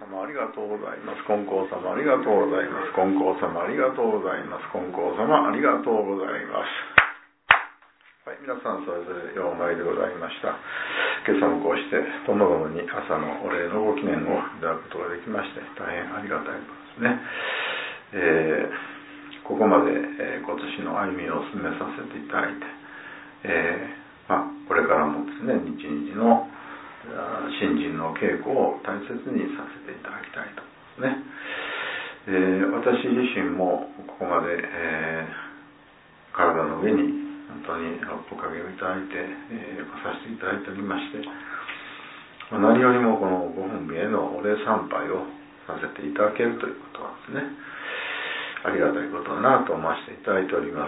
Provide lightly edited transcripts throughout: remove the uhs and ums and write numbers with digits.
様ありがとうございます。金光様ありがとうございます。金光様ありがとうございます。金光様ありがとうございます。はい、皆さんそれぞれ4枚でございました。今朝もこうしてともどもに朝のお礼のご記念をいただくことができまして大変ありがたいことですね。ここまで、今年の歩みを進めさせていただいて、これからもですね日々の信心の稽古を大切にさせていただきたいと思いますね。私自身もここまで、体の上に本当におかげをいただいて、来させていただいておりまして、何よりもこのご本部へのお礼参拝をさせていただけるということはですね、ありがたいことだなと思わせていただいております。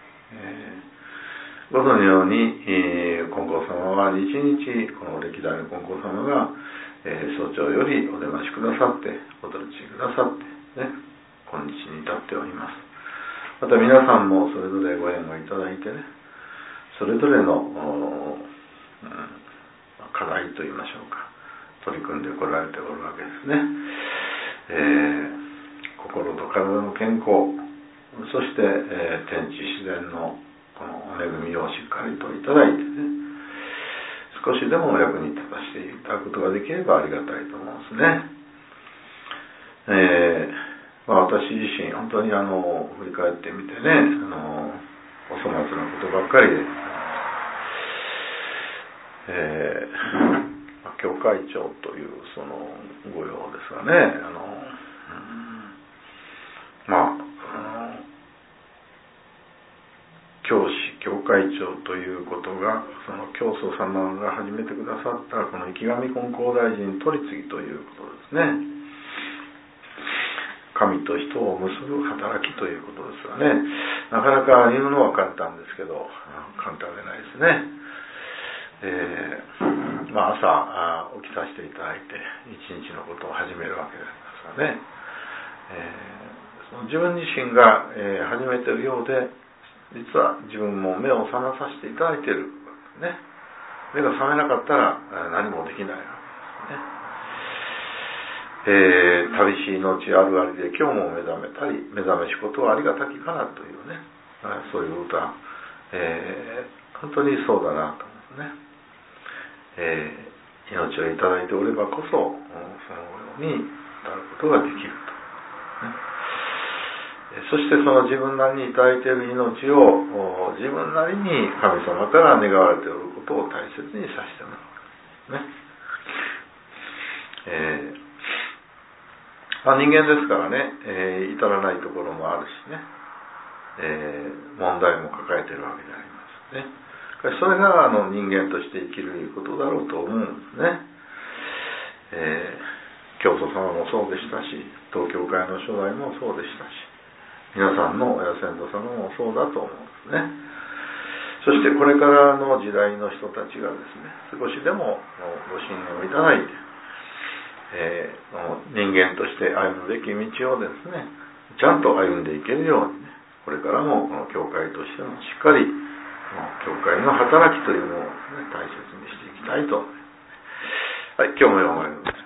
ご存のように、金光様は日々この歴代の金光様が、早朝よりお出ましくださってお取り次ぎくださって、ね、今日に至っております。また皆さんもそれぞれご縁をいただいてね、それぞれの、課題といいましょうか、取り組んでこられておるわけですね。心と体の健康、そして、天地自然のこの恵みをしっかりといただいてね、少しでもお役に立たせていただくことができればありがたいと思うんですね。私自身本当に振り返ってみてね、お粗末なことばっかりで、教会長というその御用ですがね、教師教会長ということが、その教祖様が始めてくださったこの池上金光大臣取次ということですね。神と人を結ぶ働きということですがね、なかなか言うのは簡単ですけど簡単でないですね。朝起きさせていただいて一日のことを始めるわけですがね、その自分自身が、始めているようで、実は自分も目を覚まさせていただいているね。目が覚めなかったら何もできないわけですね。旅し命あるありで今日も目覚めたり、目覚めしことはありがたきかなというね、そういう歌、本当にそうだなと思うんですね。命をいただいておればこそ、そのようになることができると、ね。そしてその自分なりにいただいている命を自分なりに神様から願われていることを大切にさせてもらうわけですね。人間ですからね、至らないところもあるしね、問題も抱えているわけでありますね。それが人間として生きることだろうと思うんですね。教祖様もそうでしたし、東教会の初代もそうでしたし、皆さんの親先祖様もそうだと思うんですね。そしてこれからの時代の人たちがですね、少しでもご信念をいただいて、人間として歩むべき道をですね、ちゃんと歩んでいけるようにね、これからもこの教会としてもしっかり教会の働きというのを、ね、大切にしていきたいと思います。はい、今日も読まれます。